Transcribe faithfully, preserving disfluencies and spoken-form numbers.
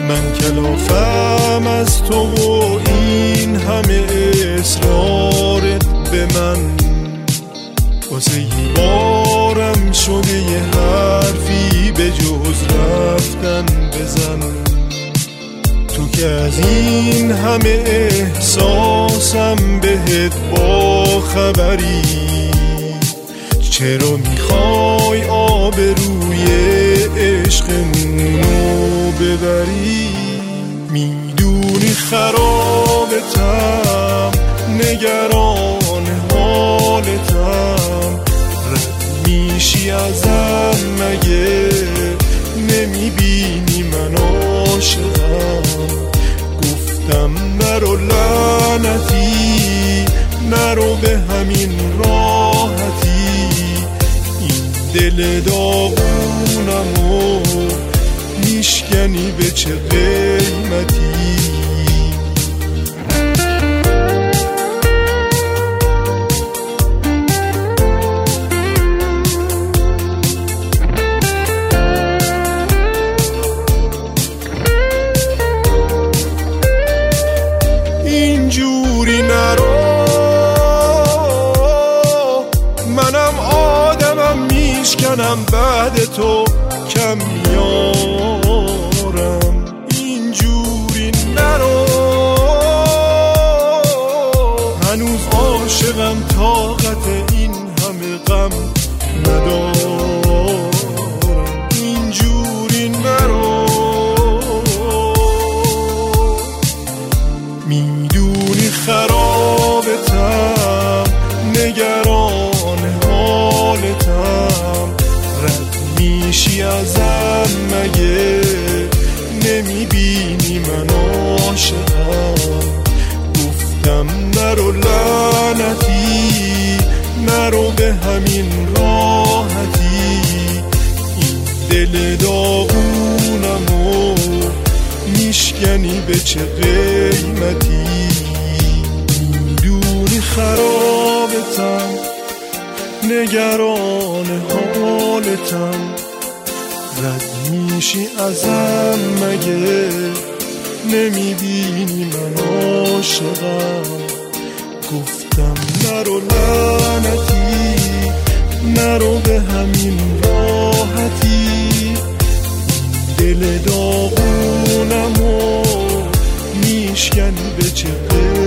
من کلافم از تو و این همه اصرارت به من، واسه یه بارم شده یه حرفی به جز رفتن بزن. تو که از این همه احساسم بهت با خبری، چرا میخوای آبروی عشقمونو ببری؟ میدونی خرابتم، نگران حالتم، رد میشی ازم مگه نمیبینی من عاشقم؟ گفتم نرو لعنتی، نرو به همین راحتی، این دل داغونمو میشکنی به چه قیمتی؟ اینجوری نرو، منم آدمم میشکنم بعد تو کم میارم. اینجوری نرو، هنوز عاشقم، طاقت این همه غم ندارم. اینجوری نرو، میدونی خرابتم، نگران حالتم، رد میشی ازم مگه نمیبینی من عاشقم؟ گفتم نرو لعنتی، نرو به همین راحتی، این دل داغونمو میشکنی به چه قیمتی؟ میدونی خرابتم، نگران حالتم، رد میشی ازم مگه نمیبینی من عاشقم؟ گفتم نرو لعنتی، نرو به همین راحتی، دل داغونمو میشکنی به چه